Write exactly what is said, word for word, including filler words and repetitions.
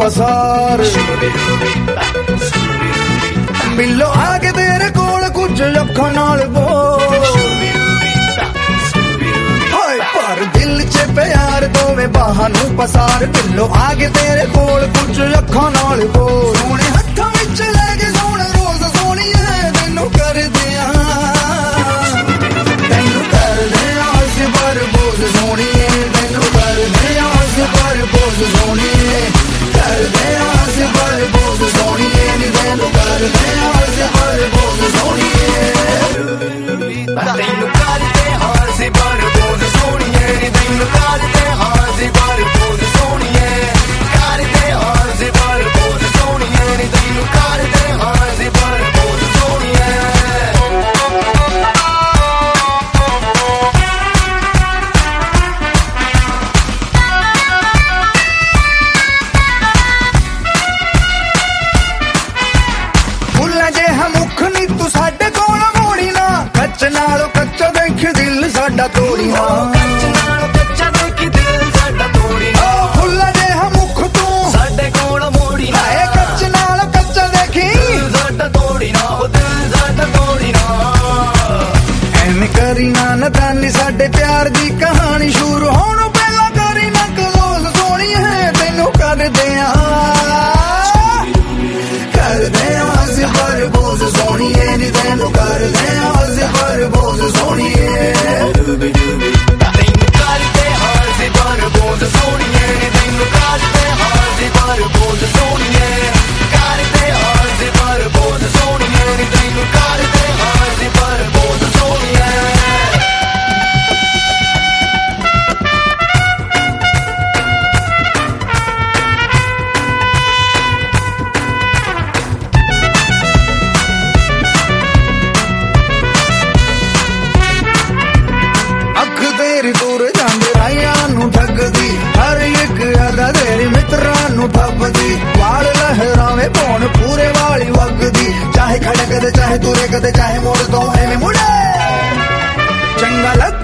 पसार मिलो आके तेरे कोल कुछ अखां नाल बोल हाय पर दिल च प्यार दोवें बाहां नूं पसार मिलो आके तेरे कोल कुछ अखां नाल बोल सोहणे हत्थां विच ले के सोहणे रोज सोहणीए तैनूं कर दियां तैनूं कर दियां अस पर बोझ सोहणीए तैनूं कर दियां अस पर बोझ सोहणीए कर दियां अस पर बोझ सोहणीए नी तैनूं कर दियां अस पर बोझ सोहणीए तैनूं कर दियां अस पर बोझ सोहणीए नी तैनूं कर दियां अस पर बोझ सोहणीए कर दियां अस पर बोझ सोहणीए नी तैनूं कर दियां अस पर बोझ सोहणीए नालों कच्चा देख दिल साडा तोड़ी ना कच्चा नालों कच्चा देख दिल साडा तोड़ी ना ओ फुल्ला जिहा मुख तू साडे कोल मोड़ी ना ए कच्चा नालों कच्चा देखी दिल साडा तोड़ी ना ओ दिल साडा तोड़ी ना एवें करी ना नदानी साडे प्यार दी कहानी शुरू होणों पहला करी ना क्लोज सोहणी है तैनूं कर दियां कर दियां अस पर बोझ सोहणीए नी तैनूं कर दियां अस पर बोझ सोहणीए तैनूं कर दियां अस पर बोझ सोहणीए नी तैनूं कर दियां अस पर बोझ सोहणीए कर दियां अस पर बोझ सोहणीए नी तैनूं कर दियां अस पर बोझ सोहणीए दूर जांदे राहियां नूं ठगदी हर एक अदा तेरी मित्रां नूं ठपदी वाल लहरावे पौण पूरे वाली वगदी चाहे खड़कदे चाहे तुरे कदे चाहे मोड़ तो एवें मुड़े चंगा